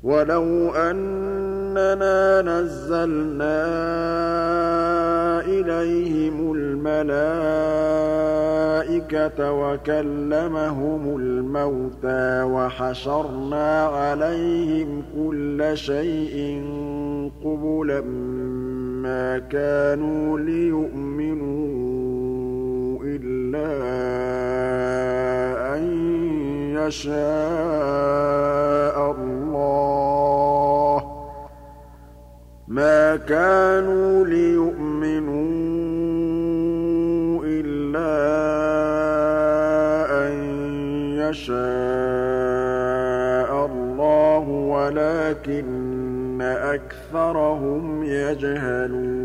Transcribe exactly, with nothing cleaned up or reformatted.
وَلَوْ أَنَّنَا نَزَّلْنَا إِلَيْهِمُ الْمَلَائِكَةَ وَكَلَّمَهُمُ الْمَوْتَىٰ وَحَشَرْنَا عَلَيْهِمْ كُلَّ شَيْءٍ قُبُلًا مَّا كَانُوا لِيُؤْمِنُوا إِلَّا أَن يَشَاءَ اللَّهُ ۚ مَا كَانُوا لِيُؤْمِنُوا إِلَّا أَن يَشَاءَ اللَّهُ وَلَٰكِنَّ أَكْثَرَهُمْ يَجْهَلُونَ